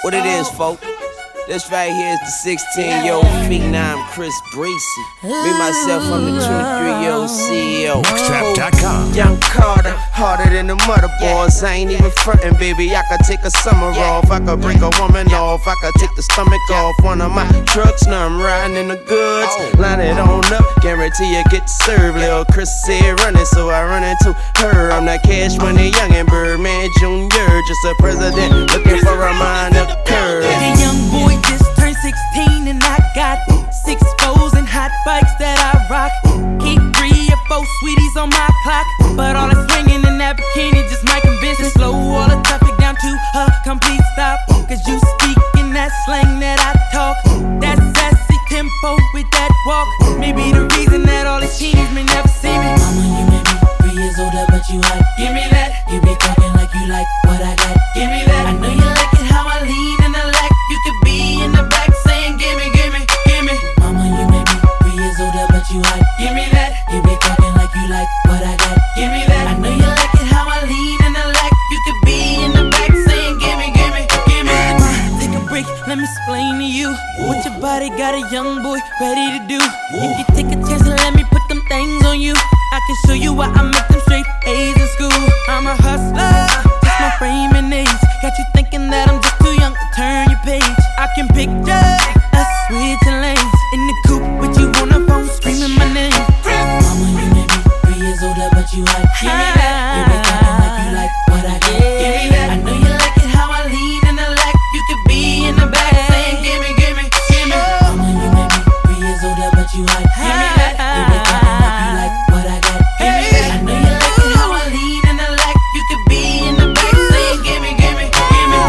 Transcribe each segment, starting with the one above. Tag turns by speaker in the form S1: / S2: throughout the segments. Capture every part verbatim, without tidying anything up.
S1: What it is, folk? This right here is the sixteen-year-old phenom Chris Breezy. Me, myself, I'm the twenty-three-year-old C E O.
S2: Trap dot com.
S1: Young Carter, harder than the mother boys. I ain't even frontin', baby. I could take a summer off. I could break a woman off. I could take the stomach off one of my trucks. Now I'm riding in the goods. Line it on up, guarantee you get served. Lil' Chris said running, so I run into her. I'm that cash money youngin' Birdman Junior Just a president looking for a minor curve.
S3: The young boy just turned sixteen and I got six foes and hot bikes that I rock. Keep three or four sweeties on my clock, but all that's swinging in that bikini just might convince me. Slow all the traffic down to a complete stop, cause you speak in that slang that I talk. That sassy tempo with that walk may be the reason that all these teenies may never see me.
S4: Mama, you may be three years older, but you hot.
S3: Give me that.
S4: You be talking like you like what I got.
S3: Give me that.
S4: I know you like it how I lean in the lack.
S3: You could be in the back saying, gimme, gimme, gimme.
S4: Mama, you may be three years older, but you hot.
S3: Give me that.
S4: You be talking like you like what I got.
S3: Give me that.
S4: I know you like it how I lean in the lack.
S3: You could be in the back saying, gimme, gimme, gimme. Ma, take a break, let me explain to you what your body got a young boy ready to do. If you take a chance and let me put them things on you, I can show you why I make them straight A's in school. I'm a hustler, just my frame and age got you thinking that I'm just too young to turn your page. I can picture us switching lanes in the coupe with you on the phone screaming my name.
S4: Mama, you may be three years older, but you hot.
S3: Give me that.
S4: You be talking like you like what I got.
S3: Give me that.
S4: I know you like it how I lean in the lack.
S3: You could be in the back saying, gimme, gimme, gimme.
S4: Mama, you may be three years older, but you hot.
S3: Give me that.
S4: You be talking like you like what I got.
S3: Give me that.
S4: I know you like it how I lean in the lack.
S3: You could be in the back saying, gimme, gimme, gimme.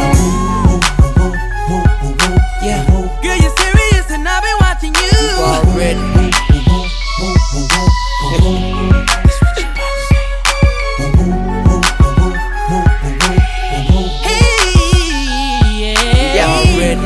S1: Yeah,
S3: Girl, you're serious and I've been watching you.
S1: already.
S3: Hey, yeah.
S1: Yeah, already.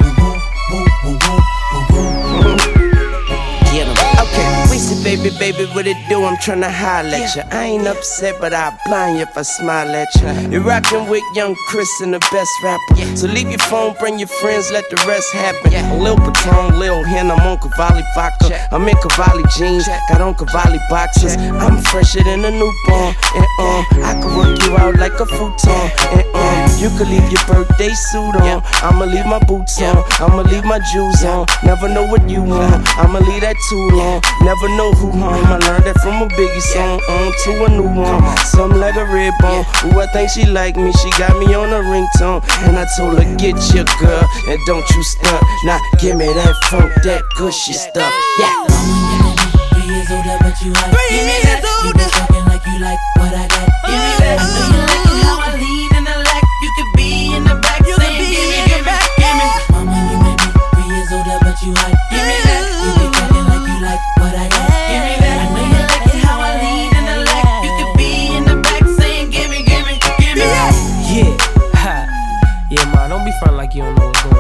S1: Get 'em. Okay, we said, baby, baby, what it do? I'm tryna holler at ya. I ain't upset, but I'll blind you if I smile at ya. You're rockin' with young Chris and the best rapper. So leave your phone, bring your friends, let the rest happen. Lil Patron, Lil Hen, I'm on Cavalli vodka. I'm in Cavalli jeans, got on Cavalli boxers. I'm fresher than a newborn. And um, I could work you out like a futon. And um, you could leave your birthday suit on. I'ma leave my boots on. I'ma leave my jewels on. Never know what you want. I'ma leave that too long. Never know who home. I learned that from a Biggie song. On to a new one. Something like a red bone. Ooh, I think she like me. She got me on a ringtone. And I told her, get your girl. And don't you stunt. Now give me that funk, that gushy stuff. Yeah.
S4: Mama, you may be three years older, but you hot.
S3: Three years
S4: You be
S3: older.
S4: talking like you like what I got.
S3: Give me that.
S4: I know you like it how I lean in the lack.
S3: You could be in the back
S4: You
S3: saying,
S4: could be
S3: gimme,
S4: in the
S3: gimme,
S4: back.
S3: gimme.
S4: Mama, you may be three years older, but you hot.
S3: Give me that.
S4: You be talking like you like what I got.
S3: Give me that.
S4: I know you like it how I lean in the lack.
S3: You could be in the back saying, gimme, gimme, gimme.
S5: Yeah, ha. Yeah, man, don't be frontin' like you don't know what's going